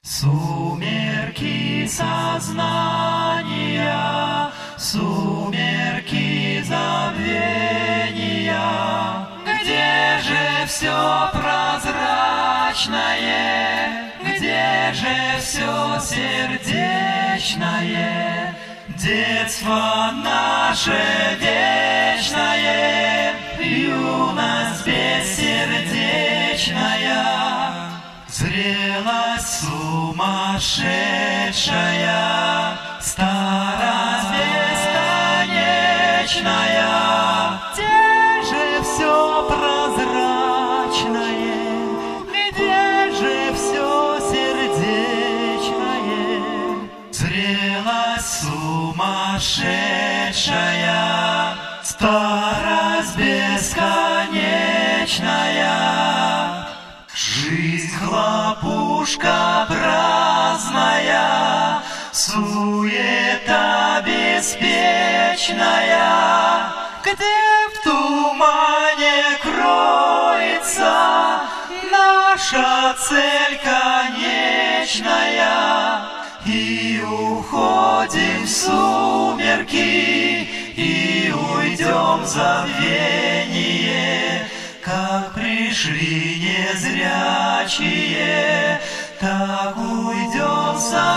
Сумерки сознания, сумерки забвения, где же все прозрачное, где же все сердечное, детство наше вечное, юность бессердечная, зрелость сумасшедшая, старость бесконечная, где же все прозрачное, где же все сердечное, зрелость сумасшедшая, старость бесконечная. Жизнь хлопушка праздная, суета беспечная, где в тумане кроется наша цель конечная. И уходим в сумерки, и уйдем в забвение, как пришли незрячие, так уйдем в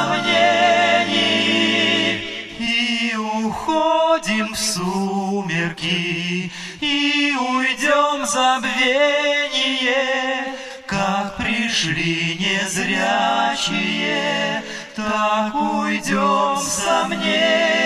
сомнении. И уходим в сумерки, и уйдем в забвение, как пришли незрячие, так уйдем в сомнении.